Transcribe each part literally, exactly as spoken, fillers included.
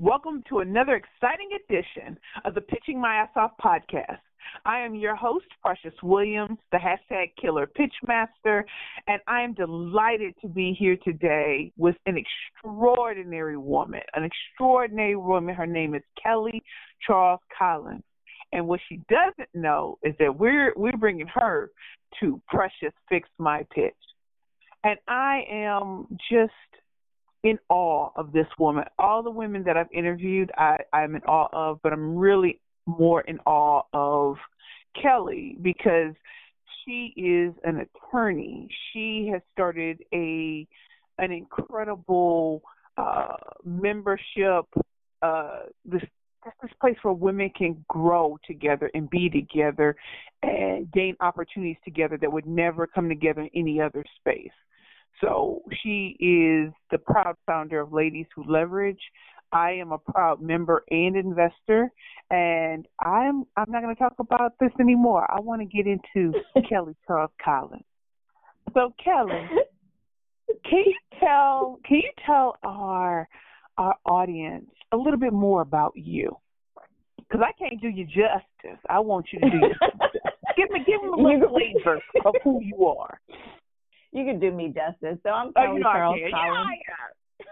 Welcome to another exciting edition of the Pitching My Ass Off podcast. I am your host, Precious Williams, the hashtag Killer Pitchmaster, and I am delighted to be here today with an extraordinary woman, an extraordinary woman. Her name is Kelly Charles Collins, and what she doesn't know is that we're we're bringing her to Precious Fix My Pitch, and I am just in awe of this woman. All the women that I've interviewed, I, I'm in awe of, but I'm really more in awe of Kelly because she is an attorney. She has started a an incredible uh, membership, uh, this this place where women can grow together and be together and gain opportunities together that would never come together in any other space. So she is the proud founder of Ladies Who Leverage. I am a proud member and investor, and I'm I'm not going to talk about this anymore. I want to get into Kelly Charles Collins. So Kelly, can you tell can you tell our our audience a little bit more about you? Because I can't do you justice. I want you to do you justice. Give me give them a little flavor of who you are. You can do me justice. So I'm Oh, Kelly you know Charles I can. Collins. Yeah,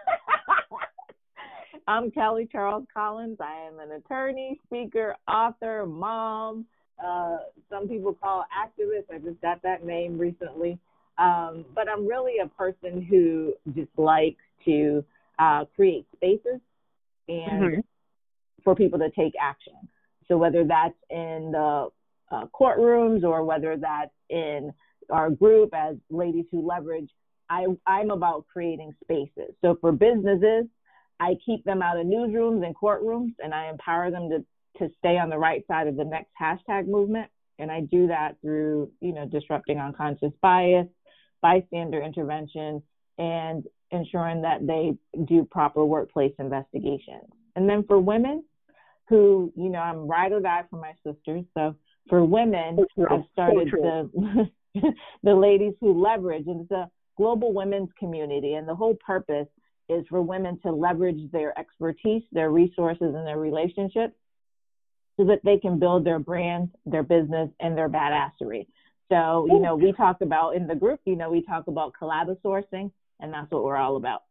yeah. I'm Kelly Charles Collins. I am an attorney, speaker, author, mom. Uh, some people call activist. I just got that name recently. Um, but I'm really a person who just likes to uh, create spaces and Mm-hmm. for people to take action. So whether that's in the uh, courtrooms or whether that's in our group as Ladies Who Leverage, I, I'm about creating spaces. So for businesses, I keep them out of newsrooms and courtrooms, and I empower them to, to stay on the right side of the next hashtag movement. And I do that through, you know, disrupting unconscious bias, bystander intervention, and ensuring that they do proper workplace investigations. And then for women who, you know, I'm ride or die for my sisters. So for women, I've started the the Ladies Who Leverage, and it's a global women's community, and the whole purpose is for women to leverage their expertise, their resources, and their relationships so that they can build their brand, their business, and their badassery. So, you know, we talk about in the group, you know, we talk about collabosourcing, and that's what we're all about.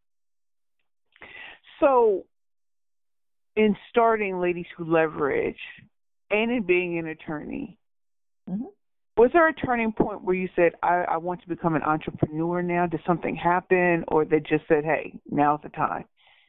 So in starting Ladies Who Leverage and in being an attorney, mm-hmm. was there a turning point where you said, I, I want to become an entrepreneur now? Did something happen, or they just said, hey, now's the time?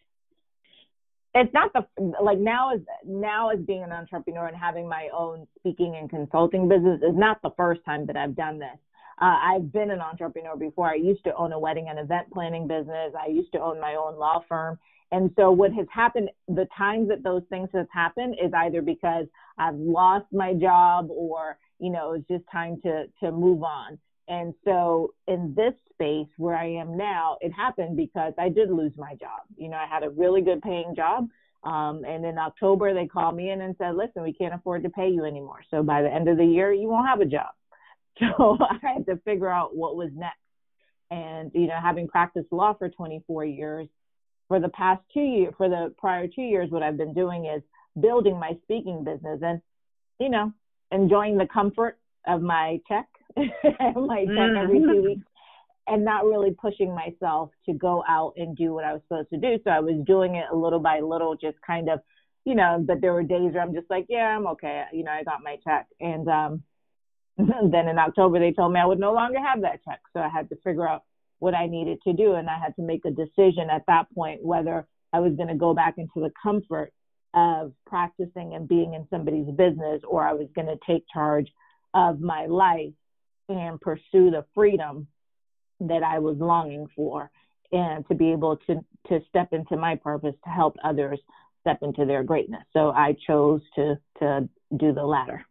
It's not the, like now is, now as being an entrepreneur and having my own speaking and consulting business is not the first time that I've done this. Uh, I've been an entrepreneur before. I used to own a wedding and event planning business. I used to own my own law firm. And so what has happened, the times that those things have happened is either because I've lost my job or, you know, it's just time to, to move on. And so in this space where I am now, it happened because I did lose my job. You know, I had a really good paying job. Um, and in October, they called me in and said, listen, we can't afford to pay you anymore. So by the end of the year, you won't have a job. So I had to figure out what was next. And, you know, having practiced law for twenty-four years, for the past two years, for the prior two years, what I've been doing is building my speaking business and, you know, enjoying the comfort of my check, my check every two weeks, and not really pushing myself to go out and do what I was supposed to do. So I was doing it a little by little, just kind of, you know, but there were days where I'm just like, yeah, I'm okay. You know, I got my check. And um, then in October, they told me I would no longer have that check. So I had to figure out what I needed to do. And I had to make a decision at that point, whether I was going to go back into the comfort of practicing and being in somebody's business, or I was going to take charge of my life and pursue the freedom that I was longing for, and to be able to, to step into my purpose to help others step into their greatness. So I chose to, to do the latter.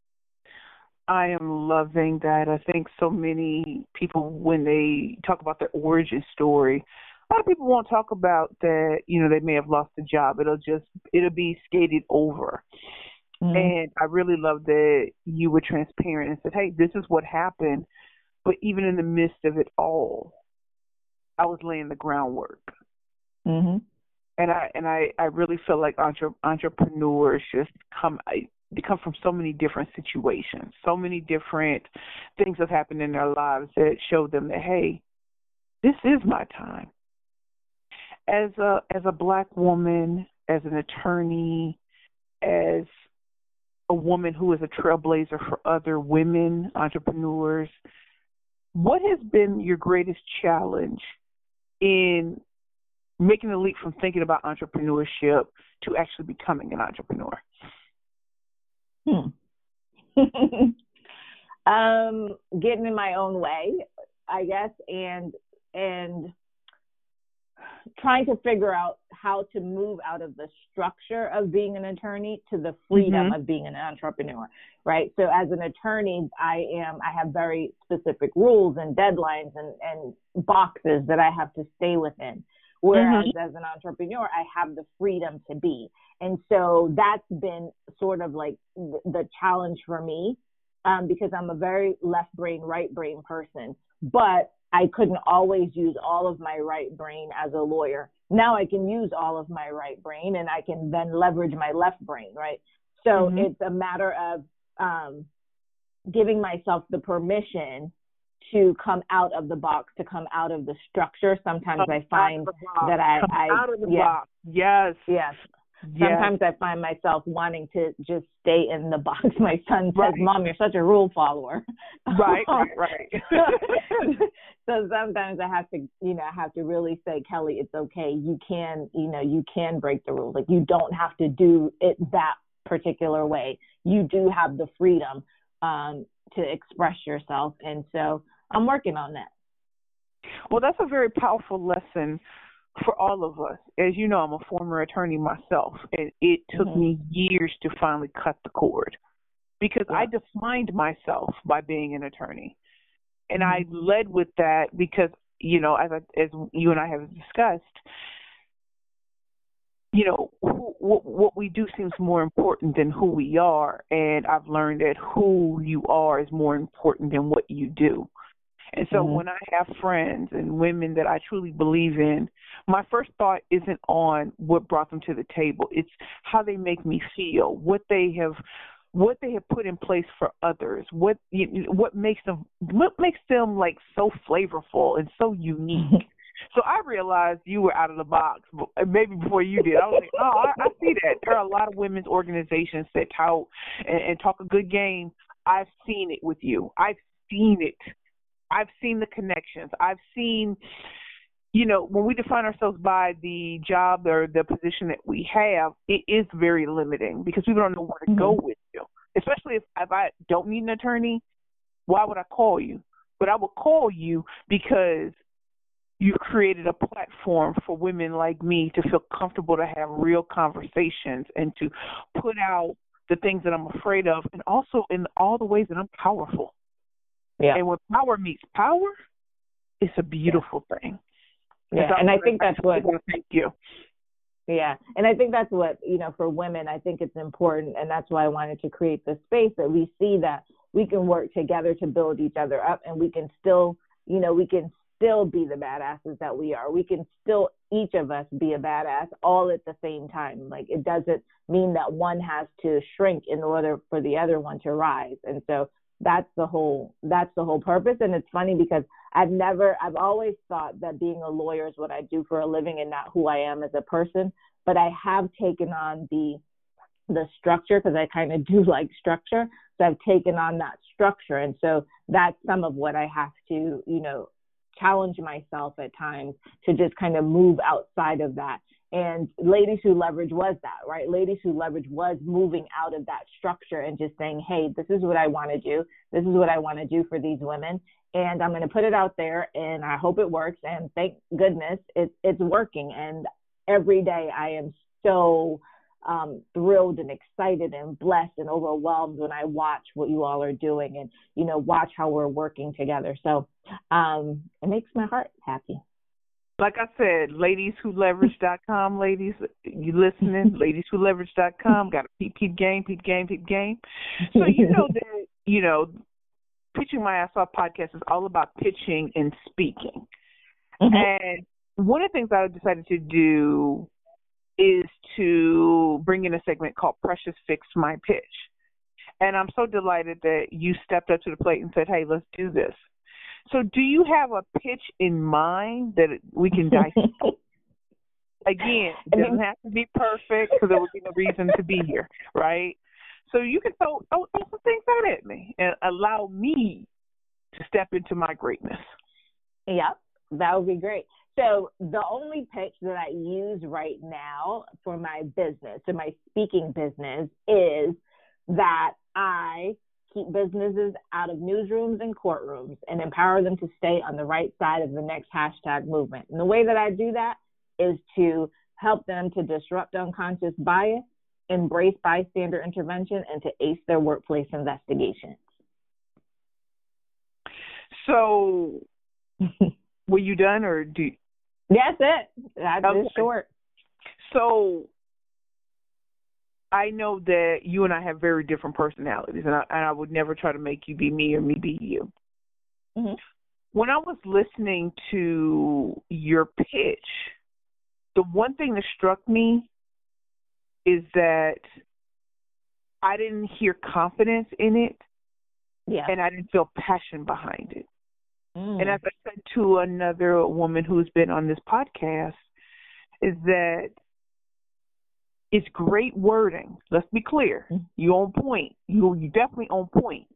I am loving that. I think so many people, when they talk about their origin story, a lot of people won't talk about that, you know, they may have lost a job. It'll just, it'll be skated over. Mm-hmm. And I really love that you were transparent and said, hey, this is what happened. But even in the midst of it all, I was laying the groundwork. Mm-hmm. And I and I, I really feel like entre, entrepreneurs just come they come from so many different situations, so many different things have happened in their lives that show them that, hey, this is my time. As a as a black woman, as an attorney, as a woman who is a trailblazer for other women entrepreneurs, what has been your greatest challenge in making the leap from thinking about entrepreneurship to actually becoming an entrepreneur? Hmm. um, getting in my own way, I guess, and and trying to figure out how to move out of the structure of being an attorney to the freedom mm-hmm. of being an entrepreneur, right? So as an attorney, I am I have very specific rules and deadlines and, and boxes that I have to stay within. Whereas mm-hmm. as an entrepreneur, I have the freedom to be. And so that's been sort of like the challenge for me, um, because I'm a very left brain, right brain person. But I couldn't always use all of my right brain as a lawyer. Now I can use all of my right brain and I can then leverage my left brain, right? So mm-hmm. it's a matter of um, giving myself the permission to come out of the box, to come out of the structure. Sometimes come I find that I, come I out of the yeah, box. Yes. Yes. Yes. Sometimes I find myself wanting to just stay in the box. My son says, right. Mom, you're such a rule follower. Right, right, right. So sometimes I have to, you know, I have to really say, Kelly, it's okay. You can, you know, you can break the rules. Like, you don't have to do it that particular way. You do have the freedom um, to express yourself. And so I'm working on that. Well, that's a very powerful lesson for all of us. As you know, I'm a former attorney myself, and it took mm-hmm. me years to finally cut the cord because yeah. I defined myself by being an attorney. And mm-hmm. I led with that because, you know, as I, as you and I have discussed, you know, who, what, what we do seems more important than who we are. And I've learned that who you are is more important than what you do. And so mm-hmm. when I have friends and women that I truly believe in, my first thought isn't on what brought them to the table. It's how they make me feel, what they have what they have put in place for others, what what makes them what makes them like so flavorful and so unique. So I realized you were out of the box, maybe before you did. I was like, oh, I, I see that. There are a lot of women's organizations that tout and, and talk a good game. I've seen it with you. I've seen it. I've seen the connections. I've seen, you know, when we define ourselves by the job or the position that we have, it is very limiting because we don't know where to mm-hmm. go with you. Especially if, if I don't need an attorney, why would I call you? But I will call you because you've created a platform for women like me to feel comfortable to have real conversations and to put out the things that I'm afraid of, and also in all the ways that I'm powerful. Yeah. And when power meets power, it's a beautiful yeah. thing. Yeah, and, and I think that's what. Thank you. Yeah, and I think that's what, you know, for women, I think it's important, and that's why I wanted to create this space that we see that we can work together to build each other up, and we can still, you know, we can still be the badasses that we are. We can still, each of us, be a badass all at the same time. Like, it doesn't mean that one has to shrink in order for the other one to rise. And so that's the whole, that's the whole purpose. And it's funny because I've never, I've always thought that being a lawyer is what I do for a living and not who I am as a person. But I have taken on the, the structure because I kind of do like structure. So I've taken on that structure. And so that's some of what I have to, you know, challenge myself at times to just kind of move outside of that. And Ladies Who Leverage was that, right? Ladies Who Leverage was moving out of that structure and just saying, hey, this is what I want to do. This is what I want to do for these women. And I'm going to put it out there, and I hope it works. And thank goodness it's, it's working. And every day I am so um, thrilled and excited and blessed and overwhelmed when I watch what you all are doing and, you know, watch how we're working together. So um, it makes my heart happy. Like I said, ladies who leverage dot com, ladies, you listening, ladies who leverage dot com, got to peep, peep game, peep game, peep game. So you know that, you know, Pitching My Ass Off podcast is all about pitching and speaking. Mm-hmm. And one of the things I decided to do is to bring in a segment called Precious Fix My Pitch. And I'm so delighted that you stepped up to the plate and said, hey, let's do this. So do you have a pitch in mind that we can dissect? Again, it doesn't have to be perfect because there would be no reason to be here, right? So you can throw, throw, throw some things out at me and allow me to step into my greatness. Yep, that would be great. So the only pitch that I use right now for my business, so my speaking business, is that I keep businesses out of newsrooms and courtrooms and empower them to stay on the right side of the next hashtag movement. And the way that I do that is to help them to disrupt unconscious bias, embrace bystander intervention, and to ace their workplace investigations. So, were you done, or do you... That's it. That's okay. Just short. So, I know that you and I have very different personalities, and I, and I would never try to make you be me or me be you. Mm-hmm. When I was listening to your pitch, the one thing that struck me is that I didn't hear confidence in it, yeah. and I didn't feel passion behind it. Mm. And as I said to another woman who's been on this podcast, is that it's great wording. Let's be clear. Mm. You're on point. You you definitely on point.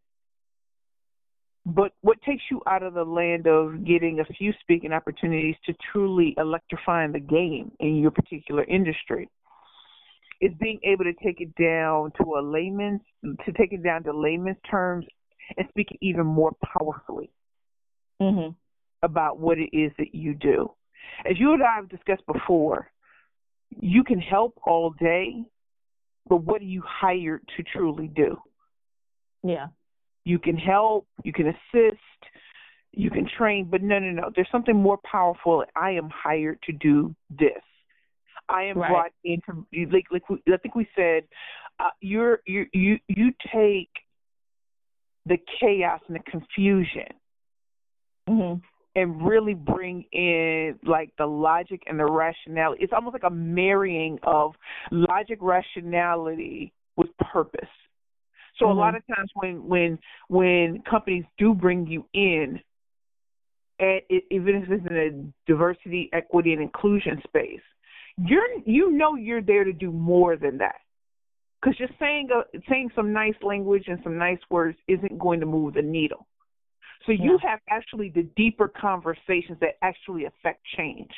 But what takes you out of the land of getting a few speaking opportunities to truly electrifying the game in your particular industry is being able to take it down to a layman's, to take it down to layman's terms and speak even more powerfully mm-hmm. about what it is that you do. As you and I have discussed before, you can help all day, but what are you hired to truly do? Yeah. You can help, you can assist, you can train, but no, no, no. There's something more powerful. I am hired to do this. I am right. brought into, like, like we, I think we said, uh, you're, you, you, you take the chaos and the confusion mm-hmm. and really bring in like the logic and the rationality. It's almost like a marrying of logic, rationality with purpose. So mm-hmm. a lot of times when when when companies do bring you in, and it, even if it's in a diversity, equity, and inclusion space, you're you know you're there to do more than that. Because just saying a, saying some nice language and some nice words isn't going to move the needle. So you yeah. have actually the deeper conversations that actually affect change.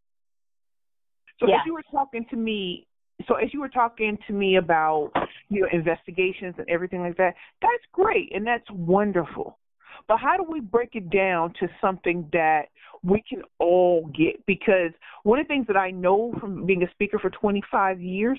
So yeah. as you were talking to me, so as you were talking to me about, you know, investigations and everything like that, that's great and that's wonderful. But how do we break it down to something that we can all get? Because one of the things that I know from being a speaker for twenty-five years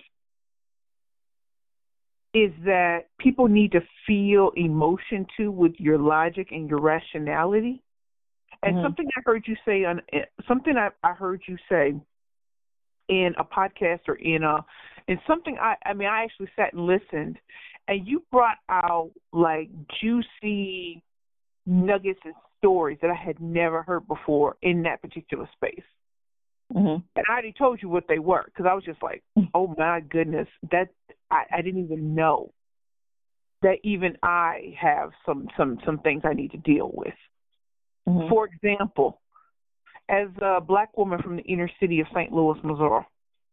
is that people need to feel emotion too with your logic and your rationality. And mm-hmm. something I heard you say on something I, I heard you say in a podcast or in a in something I I mean I actually sat and listened, and you brought out like juicy nuggets and stories that I had never heard before in that particular space. Mm-hmm. And I already told you what they were because I was just like, oh my goodness, that I, I didn't even know that even I have some some some things I need to deal with. Mm-hmm. For example, as a black woman from the inner city of Saint Louis, Missouri,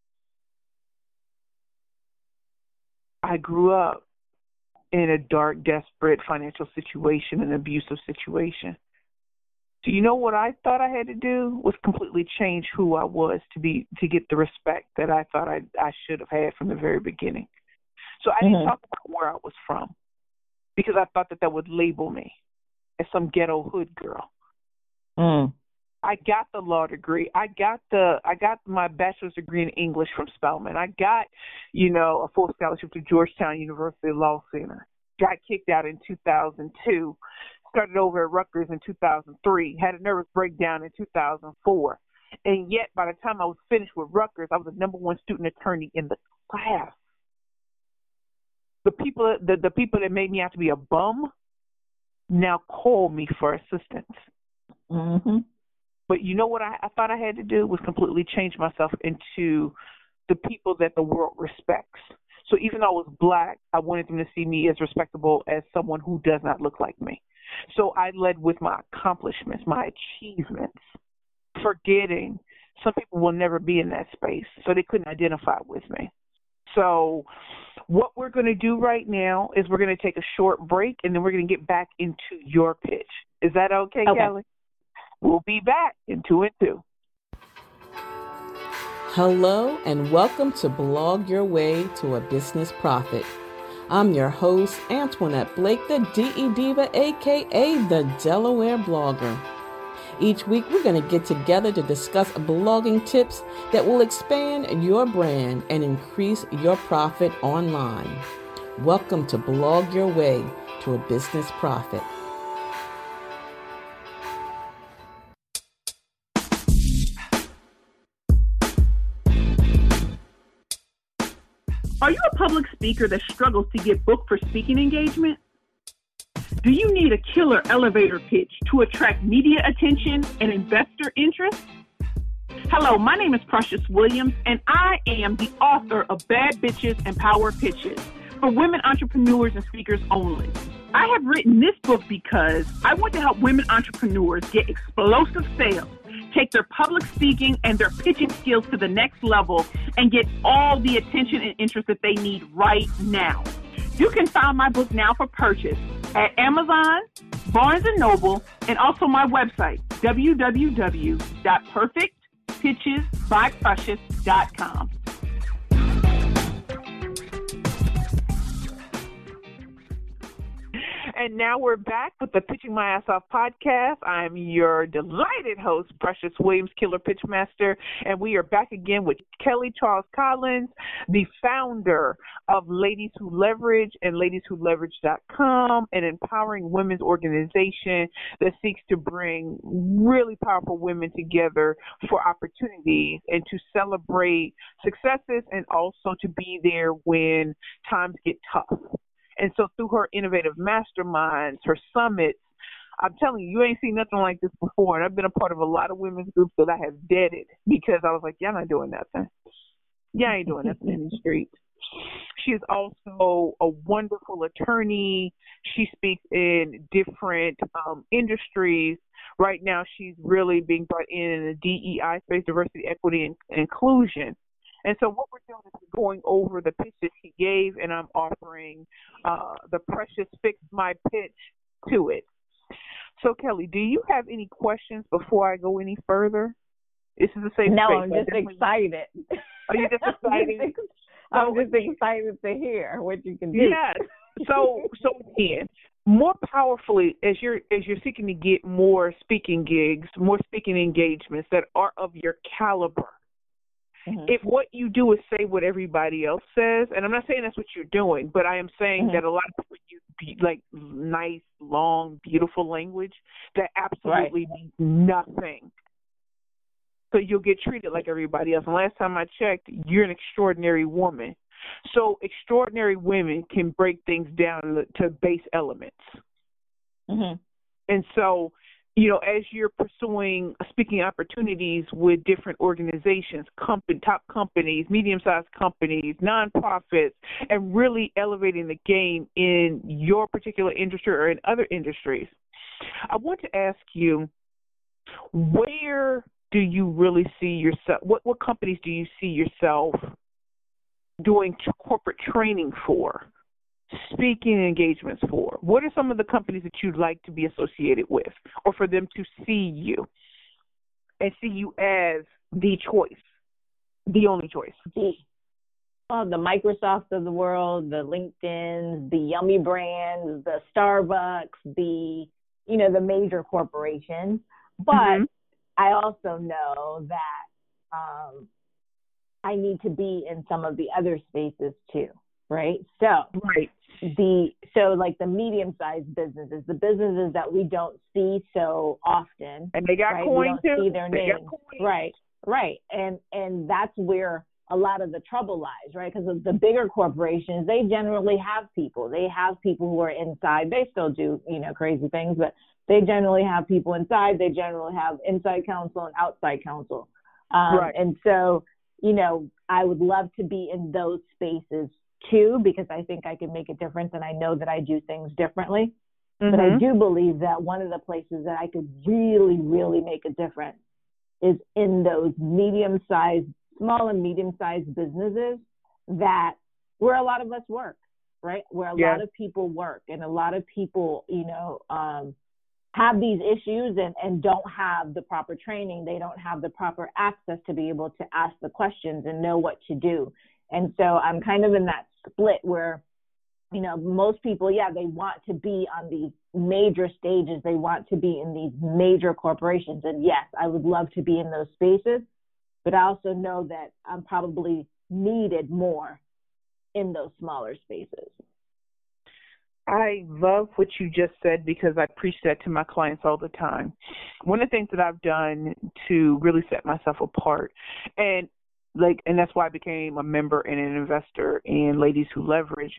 I grew up in a dark, desperate financial situation, an abusive situation. Do you know what I thought I had to do was completely change who I was to be to get the respect that I thought I I should have had from the very beginning. So I mm-hmm. didn't talk about where I was from because I thought that that would label me as some ghetto hood girl. Mm. I got the law degree. I got the I got my bachelor's degree in English from Spelman. I got, you know, a full scholarship to Georgetown University Law Center. Got kicked out in two thousand two. Started over at Rutgers in two thousand three. Had a nervous breakdown in two thousand four. And yet, by the time I was finished with Rutgers, I was the number one student attorney in the class. The people, the, the people that made me out to be a bum now call me for assistance. Mm-hmm. But you know what I, I thought I had to do was completely change myself into the people that the world respects. So even though I was black, I wanted them to see me as respectable as someone who does not look like me. So I led with my accomplishments, my achievements, forgetting some people will never be in that space, so they couldn't identify with me. So what we're going to do right now is we're going to take a short break, and then we're going to get back into your pitch. Is that okay, okay. Kelly? We'll be back in two and two. Hello and welcome to Blog Your Way to a Business Profit. I'm your host, Antoinette Blake, the D E Diva, aka the Delaware Blogger. Each week we're going to get together to discuss blogging tips that will expand your brand and increase your profit online. Welcome to Blog Your Way to a Business Profit. Are you a public speaker that struggles to get booked for speaking engagement? Do you need a killer elevator pitch to attract media attention and investor interest? Hello, my name is Precious Williams, and I am the author of Bad Bitches and Power Pitches for women entrepreneurs and speakers only. I have written this book because I want to help women entrepreneurs get explosive sales, take their public speaking and their pitching skills to the next level, and get all the attention and interest that they need right now. You can find my book now for purchase at Amazon, Barnes and Noble, and also my website, w w w dot perfect pitches by precious dot com. And now we're back with the Pitching My Ass Off podcast. I'm your delighted host, Precious Williams, Killer Pitch Master, and we are back again with Kelly Charles Collins, the founder of Ladies Who Leverage and ladies who leverage dot com, an empowering women's organization that seeks to bring really powerful women together for opportunities and to celebrate successes and also to be there when times get tough. And so through her innovative masterminds, her summits, I'm telling you, you ain't seen nothing like this before. And I've been a part of a lot of women's groups that I have deaded because I was like, y'all not doing nothing. Y'all ain't doing nothing in the streets. She is also a wonderful attorney. She speaks in different um, industries. Right now, she's really being brought in in the D E I space, diversity, equity, and inclusion. And so what we're doing is going over the pitch that she gave, and I'm offering uh, the Precious Fix My Pitch to it. So, Kelly, do you have any questions before I go any further? This is a safe No, space. I'm just excited. Are you just excited? I'm, just, I'm just excited to hear what you can do. Yes. So, so again, more powerfully, as you're as you're seeking to get more speaking gigs, more speaking engagements that are of your caliber. Mm-hmm. If what you do is say what everybody else says, and I'm not saying that's what you're doing, but I am saying mm-hmm. that a lot of people use be, like nice, long, beautiful language that absolutely right. means nothing. So you'll get treated like everybody else. And last time I checked, you're an extraordinary woman. So extraordinary women can break things down to base elements. Mm-hmm. And so, you know, as you're pursuing speaking opportunities with different organizations, company, top companies, medium-sized companies, nonprofits, and really elevating the game in your particular industry or in other industries, I want to ask you, where do you really see yourself, what, what companies do you see yourself doing corporate training for, speaking engagements for? What are some of the companies that you'd like to be associated with, or for them to see you and see you as the choice, the only choice? The, well, the Microsofts of the world, the LinkedIn, the Yummy Brands, the Starbucks, the, you know, the major corporations. But mm-hmm. I also know that um, I need to be in some of the other spaces too. Right. So, right. the, so like the medium-sized businesses, the businesses that we don't see so often. And they got right? coins we don't too. see their they names. Right. Right. And, and that's where a lot of the trouble lies, right? Because the bigger corporations, they generally have people. They have people who are inside. They still do, you know, crazy things, but they generally have people inside. They generally have inside counsel and outside counsel. Um, right. And so, you know, I would love to be in those spaces too, because I think I can make a difference and I know that I do things differently. Mm-hmm. But I do believe that one of the places that I could really, really make a difference is in those medium-sized, small and medium-sized businesses that where a lot of us work, right? Where a yeah. lot of people work and a lot of people, you know, um, have these issues and, and don't have the proper training. They don't have the proper access to be able to ask the questions and know what to do. And so I'm kind of in that split where, you know, most people, yeah, they want to be on these major stages. They want to be in these major corporations. And yes, I would love to be in those spaces, but I also know that I'm probably needed more in those smaller spaces. I love what you just said because I preach that to my clients all the time. One of the things that I've done to really set myself apart, and like, and that's why I became a member and an investor in Ladies Who Leverage,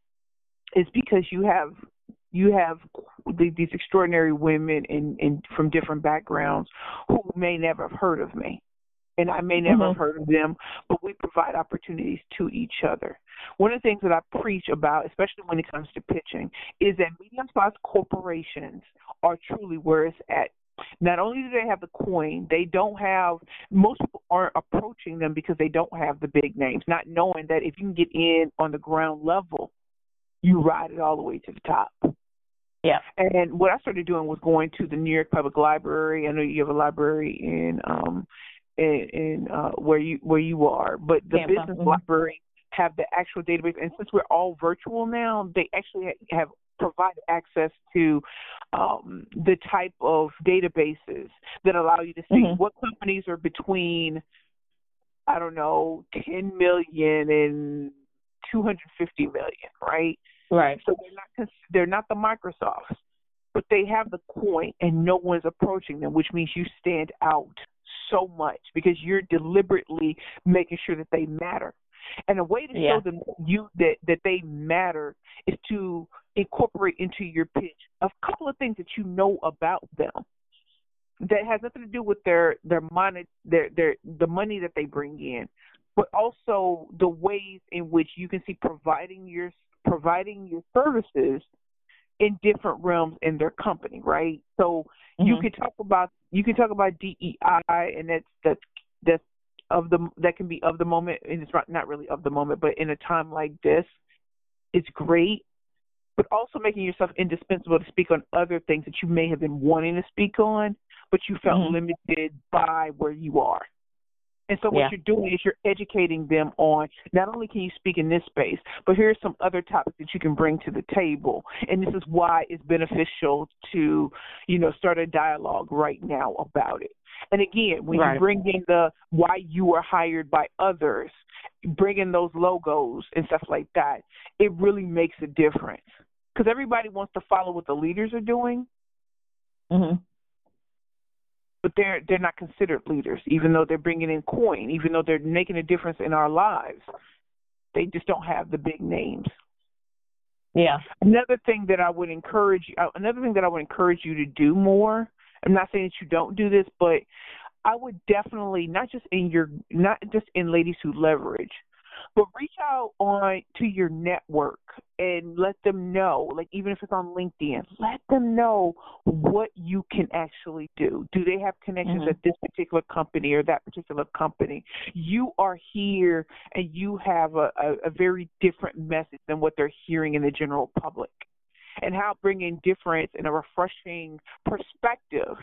is because you have you have these extraordinary women in, in from different backgrounds who may never have heard of me. And I may never mm-hmm. have heard of them, but we provide opportunities to each other. One of the things that I preach about, especially when it comes to pitching, is that medium-sized corporations are truly where it's at. Not only do they have the coin, they don't have, most people aren't approaching them because they don't have the big names, not knowing that if you can get in on the ground level, you ride it all the way to the top. Yeah. And what I started doing was going to the New York Public Library. I know you have a library in um in, in uh, where you where you are, but the Tampa. Business mm-hmm. library have the actual database. And since we're all virtual now, they actually have provided access to um, the type of databases that allow you to see mm-hmm. what companies are between, I don't know, ten million and two hundred fifty million, right? Right. So they're not they're not the Microsofts, but they have the coin, and no one's approaching them, which means you stand out so much because you're deliberately making sure that they matter. And a way to yeah. show them you that, that they matter is to incorporate into your pitch a couple of things that you know about them that has nothing to do with their their money, their their the money that they bring in, but also the ways in which you can see providing your providing your services in different realms in their company, right? So mm-hmm. you can talk about you can talk about D E I, and that's that's that's of the that can be of the moment, and it's not not really of the moment, but in a time like this, it's great. But also making yourself indispensable to speak on other things that you may have been wanting to speak on, but you felt mm-hmm. limited by where you are. And so what yeah. you're doing is you're educating them on not only can you speak in this space, but here's some other topics that you can bring to the table. And this is why it's beneficial to, you know, start a dialogue right now about it. And again, when right. you bring in the why you were hired by others, bring in those logos and stuff like that, it really makes a difference. Because everybody wants to follow what the leaders are doing. Mm-hmm. But they're they're not considered leaders, even though they're bringing in coin, even though they're making a difference in our lives. They just don't have the big names. Yeah. Another thing that I would encourage you, another thing that I would encourage you to do more. I'm not saying that you don't do this, but I would definitely not just in your not just in Ladies Who Leverage, but reach out on to your network and let them know, like even if it's on LinkedIn, let them know what you can actually do. Do they have connections mm-hmm. at this particular company or that particular company? You are here and you have a, a, a very different message than what they're hearing in the general public. And how bringing difference and a refreshing perspective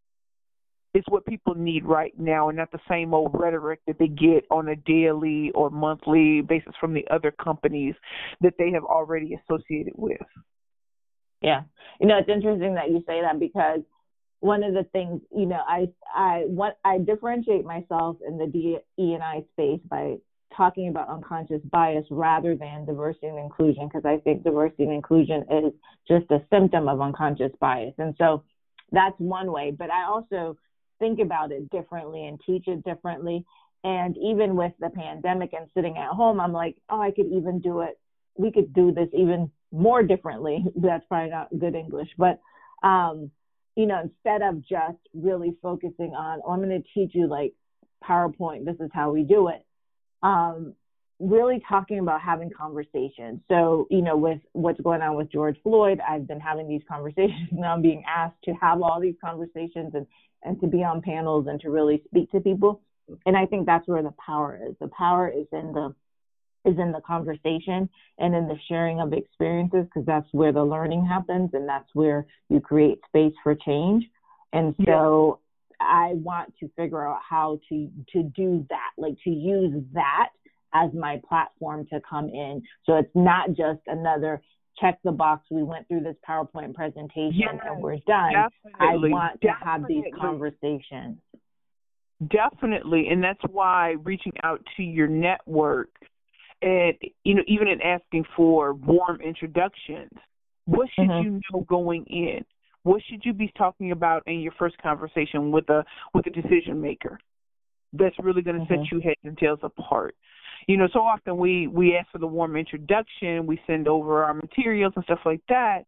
is what people need right now, and not the same old rhetoric that they get on a daily or monthly basis from the other companies that they have already associated with. Yeah. You know, it's interesting that you say that because one of the things, you know, I I what I differentiate myself in the D E and I space by talking about unconscious bias rather than diversity and inclusion, because I think diversity and inclusion is just a symptom of unconscious bias. And so that's one way. But I also think about it differently and teach it differently. And even with the pandemic and sitting at home, I'm like, oh, I could even do it. We could do this even more differently. That's probably not good English. But, um, you know, instead of just really focusing on, oh, I'm going to teach you like PowerPoint, this is how we do it. um, really talking about having conversations. So, you know, with what's going on with George Floyd, I've been having these conversations. Now I'm being asked to have all these conversations and, and to be on panels and to really speak to people. And I think that's where the power is. The power is in the is in the conversation and in the sharing of experiences, because that's where the learning happens and that's where you create space for change. And so yeah. I want to figure out how to to do that, like to use that as my platform to come in. So it's not just another check the box, we went through this PowerPoint presentation yes, and we're done. Definitely. I want to definitely. have these conversations. Definitely. And that's why reaching out to your network and, you know, even in asking for warm introductions, what should mm-hmm. you know going in? What should you be talking about in your first conversation with a with a decision maker? That's really going to mm-hmm. set you heads and tails apart. You know, so often we, we ask for the warm introduction, we send over our materials and stuff like that,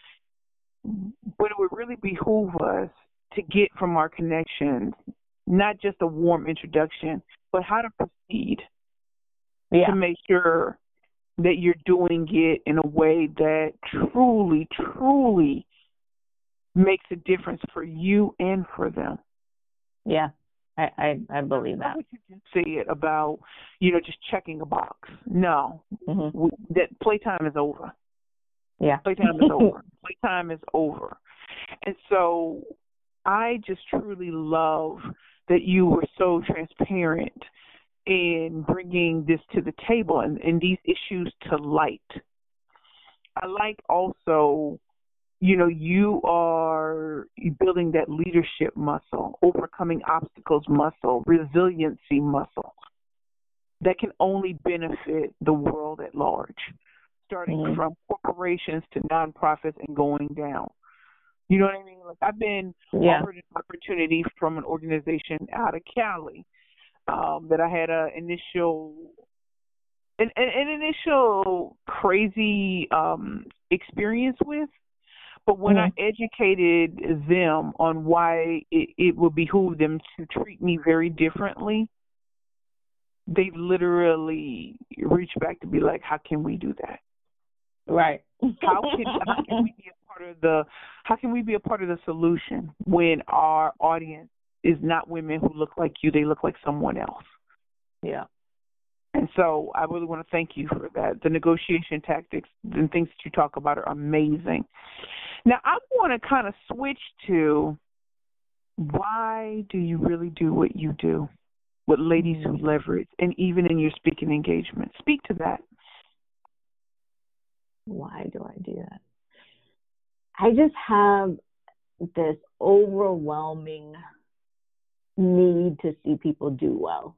but it would really behoove us to get from our connections not just a warm introduction, but how to proceed. Yeah. To make sure that you're doing it in a way that truly, truly makes a difference for you and for them. Yeah, I, I, I believe that. How would you just say it about, you know, just checking a box? No, mm-hmm. we, that playtime is over. Yeah. Playtime is over. Playtime is over. And so I just truly love that you were so transparent in bringing this to the table and, and these issues to light. I like also, you know, you are building that leadership muscle, overcoming obstacles muscle, resiliency muscle that can only benefit the world at large, starting mm-hmm. from corporations to nonprofits and going down. You know what I mean? Like I've been yeah. offered an opportunity from an organization out of Cali. Um, that I had a initial, an, an initial crazy um, experience with, but when mm-hmm. I educated them on why it, it would behoove them to treat me very differently, they literally reached back to be like, "How can we do that? Right? how can how can we be a part of the how can we be a part of the solution when our audience is not women who look like you, they look like someone else?" Yeah. And so I really want to thank you for that. The negotiation tactics and things that you talk about are amazing. Now, I want to kind of switch to why do you really do what you do with Ladies Who Leverage and even in your speaking engagement? Speak to that. Why do I do that? I just have this overwhelming need to see people do well.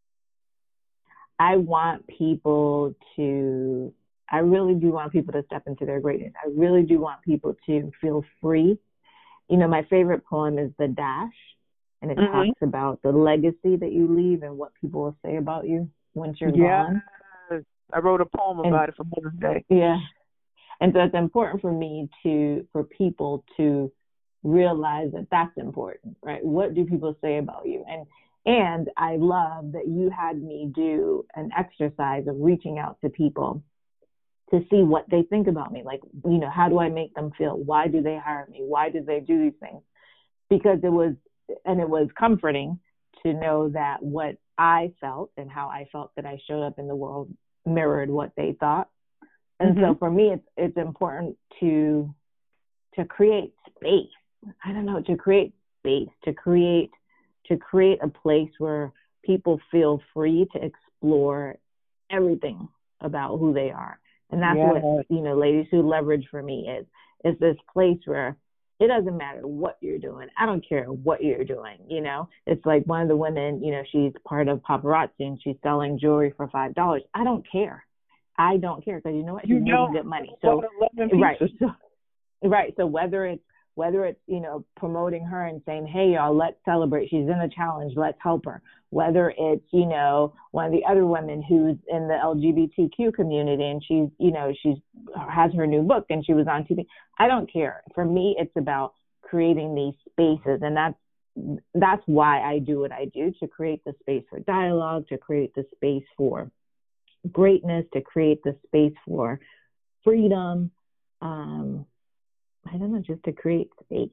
I want people to, I really do want people to step into their greatness. I really do want people to feel free. You know, my favorite poem is The Dash, and it mm-hmm. talks about the legacy that you leave and what people will say about you once you're yeah. gone. I wrote a poem about and, it for Mother's Day. Yeah. And so it's important for me to, for people to realize that that's important, right? What do people say about you? And and I love that you had me do an exercise of reaching out to people to see what they think about me. Like, you know, how do I make them feel? Why do they hire me? Why do they do these things? Because it was, and it was comforting to know that what I felt and how I felt that I showed up in the world mirrored what they thought. And mm-hmm. so for me, it's it's important to to create space. I don't know, to create space, to create to create a place where people feel free to explore everything about who they are. And that's yeah. what, you know, Ladies Who Leverage for me is, is this place where it doesn't matter what you're doing. I don't care what you're doing, you know. It's like one of the women, you know, she's part of paparazzi and she's selling jewelry for five dollars. I don't care. I don't care because you know what? She's making good money. So, right. So, right. So whether it's, Whether it's, you know, promoting her and saying, hey, y'all, let's celebrate. She's in a challenge. Let's help her. Whether it's, you know, one of the other women who's in the L G B T Q community and she's, you know, she's has her new book and she was on T V. I don't care. For me, it's about creating these spaces. And that's that's why I do what I do, to create the space for dialogue, to create the space for greatness, to create the space for freedom. Um, I don't know, just to create space.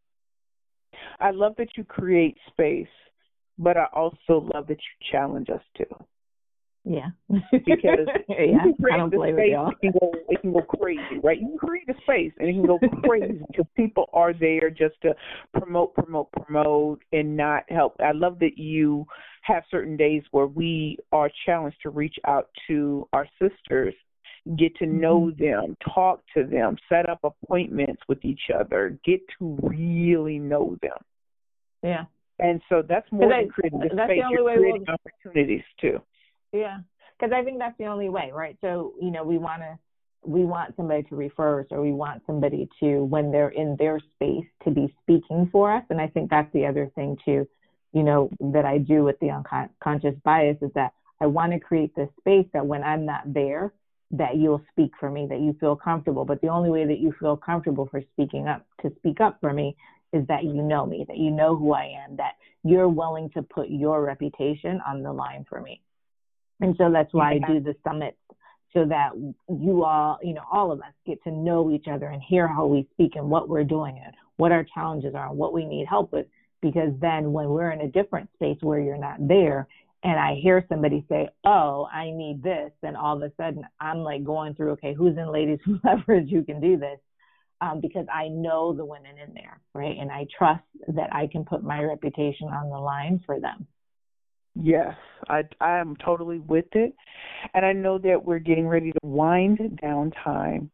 I love that you create space, but I also love that you challenge us too. Yeah. Because yeah, you can create I don't the play space, with y'all. it can go, it can go crazy, right? You can create a space and it can go crazy because people are there just to promote, promote, promote, and not help. I love that you have certain days where we are challenged to reach out to our sisters, get to know mm-hmm. them, talk to them, set up appointments with each other, get to really know them. Yeah. And so that's more than I, creating the space. The You're creating we'll... opportunities too. Yeah, because I think that's the only way, right? So, you know, we want to, we want somebody to refer us, or we want somebody to, when they're in their space, to be speaking for us. And I think that's the other thing too, you know, that I do with the unconscious bias, is that I want to create this space that when I'm not there, that you'll speak for me, that you feel comfortable. But the only way that you feel comfortable for speaking up, to speak up for me, is that you know me, that you know who I am, that you're willing to put your reputation on the line for me. And so that's why yeah. I do the summits, so that you all, you know, all of us get to know each other and hear how we speak and what we're doing and what our challenges are and what we need help with. Because then when we're in a different space where you're not there, and I hear somebody say, oh, I need this, then all of a sudden I'm like going through, okay, who's in Ladies Who Leverage who can do this? Um, because I know the women in there, right? And I trust that I can put my reputation on the line for them. Yes, I, I am totally with it. And I know that we're getting ready to wind down time.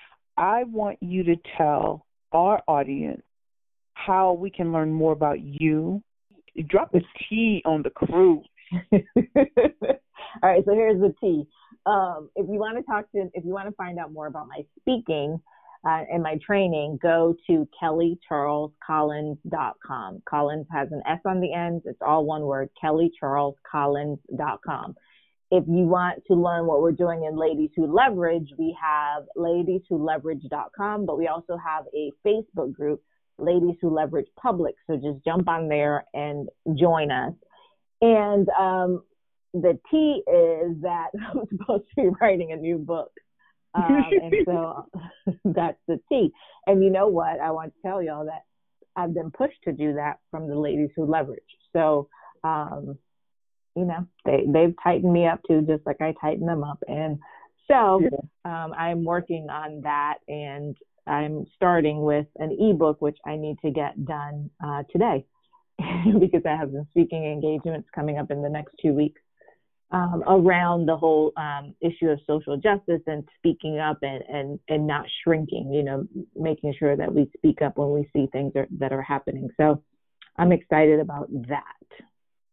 I want you to tell our audience how we can learn more about you. Drop the T on the crew. All right, so here's the T. Um, if you want to talk to, if you want to find out more about my speaking uh, and my training, go to kelly charles collins dot com. Collins has an S on the end. It's all one word, kelly charles collins dot com. If you want to learn what we're doing in Ladies Who Leverage, we have ladies who leverage dot com, but we also have a Facebook group, Ladies Who Leverage Public. So just jump on there and join us. And um, the T is that I'm supposed to be writing a new book. Um, and so that's the T. And you know what? I want to tell y'all that I've been pushed to do that from the Ladies Who Leverage. So, um, you know, they, they've tightened me up too, just like I tighten them up. And so yeah. um, I'm working on that, and I'm starting with an ebook, which I need to get done uh, today. Because I have some speaking engagements coming up in the next two weeks um, around the whole um, issue of social justice and speaking up and, and, and not shrinking, you know, making sure that we speak up when we see things are, that are happening. So I'm excited about that.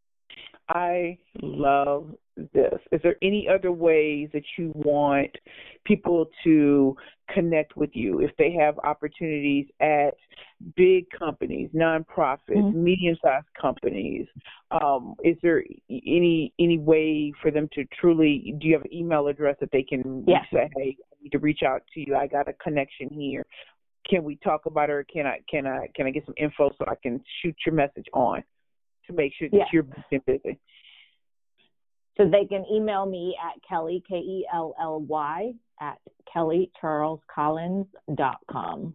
I love this. Is there any other ways that you want people to connect with you if they have opportunities at big companies, nonprofits, mm-hmm. medium-sized companies? Um, is there any any way for them to truly, do you have an email address that they can yeah. say, hey, I need to reach out to you. I got a connection here. Can we talk about it, or can I can I can I get some info so I can shoot your message on to make sure that yeah. you're busy? So they can email me at Kelly, K E L L Y, at kelly charles collins dot com.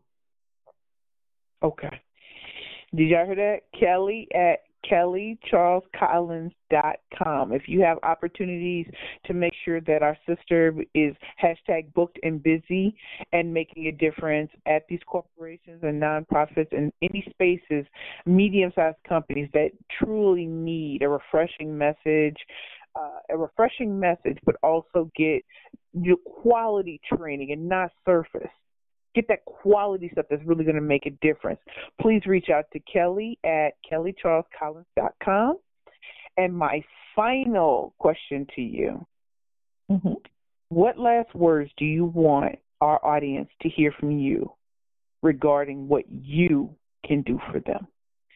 Okay. Did y'all hear that? Kelly at kelly charles collins dot com. If you have opportunities to make sure that our sister is hashtag booked and busy and making a difference at these corporations and nonprofits and any spaces, medium-sized companies that truly need a refreshing message, Uh, a refreshing message, but also get your quality training and not surface. Get that quality stuff that's really going to make a difference. Please reach out to Kelly at kelly charles collins dot com. And my final question to you, mm-hmm. what last words do you want our audience to hear from you regarding what you can do for them?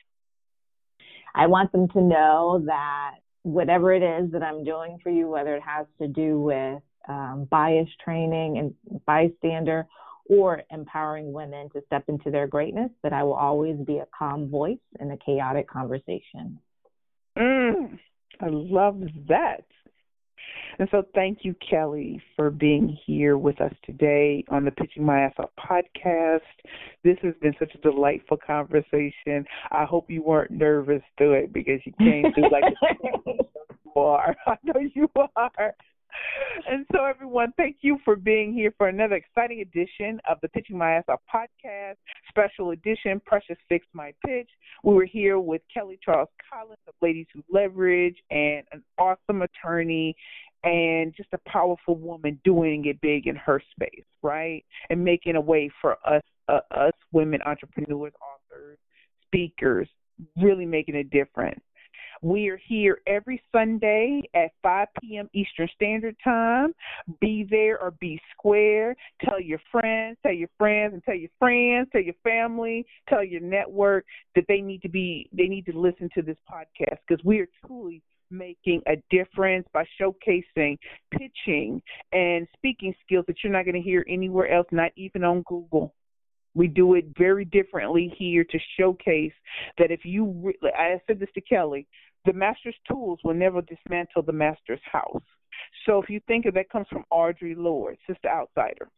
I want them to know that whatever it is that I'm doing for you, whether it has to do with um, bias training and bystander, or empowering women to step into their greatness, but I will always be a calm voice in a chaotic conversation. Mm, I love that. And so thank you, Kelly, for being here with us today on the Pitching My Ass Off podcast. This has been such a delightful conversation. I hope you weren't nervous through it because you came through like you are. I know you are. And so, everyone, thank you for being here for another exciting edition of the Pitching My Ass Off podcast, special edition, Precious Fix My Pitch. We were here with Kelly Charles Collins of Ladies Who Leverage, and an awesome attorney and just a powerful woman doing it big in her space, right, and making a way for us, uh, us women entrepreneurs, authors, speakers, really making a difference. We are here every Sunday at five p.m. Eastern Standard Time. Be there or be square. Tell your friends, tell your friends, and tell your friends, tell your family, tell your network that they need to be, they need to listen to this podcast, because we are truly making a difference by showcasing pitching and speaking skills that you're not going to hear anywhere else, not even on Google. We do it very differently here to showcase that if you, re- I said this to Kelly, the master's tools will never dismantle the master's house. So if you think of that, comes from Audre Lorde, Sister Outsider.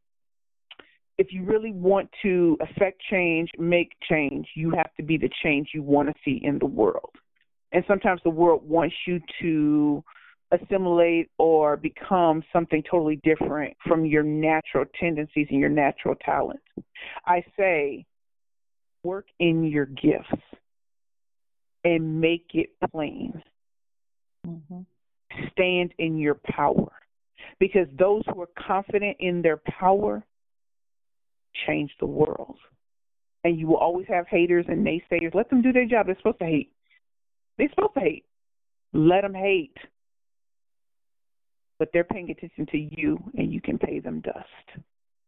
If you really want to affect change, make change, you have to be the change you want to see in the world. And sometimes the world wants you to assimilate or become something totally different from your natural tendencies and your natural talents. I say, work in your gifts and make it plain. Mm-hmm. Stand in your power, because those who are confident in their power change the world. And you will always have haters and naysayers. Let them do their job. They're supposed to hate. They're supposed to hate. Let them hate. But they're paying attention to you, and you can pay them dust.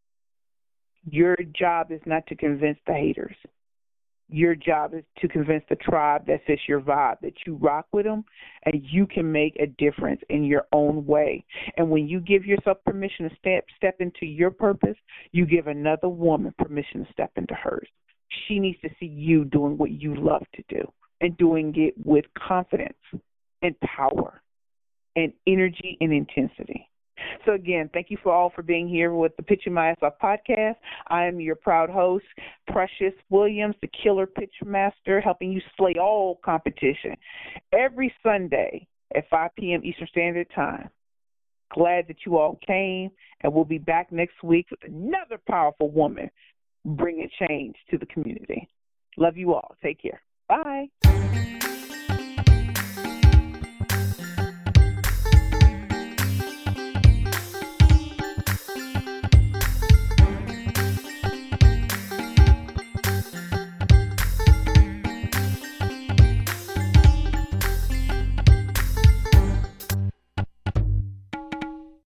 Your job is not to convince the haters. Your job is to convince the tribe that fits your vibe, that you rock with them, and you can make a difference in your own way. And when you give yourself permission to step step into your purpose, you give another woman permission to step into hers. She needs to see you doing what you love to do and doing it with confidence and power and energy and intensity. So, again, thank you for all for being here with the Pitching My Ass Off podcast. I am your proud host, Precious Williams, the Killer Pitch Master, helping you slay all competition every Sunday at five p.m. Eastern Standard Time. Glad that you all came, and we'll be back next week with another powerful woman bringing change to the community. Love you all. Take care. Bye.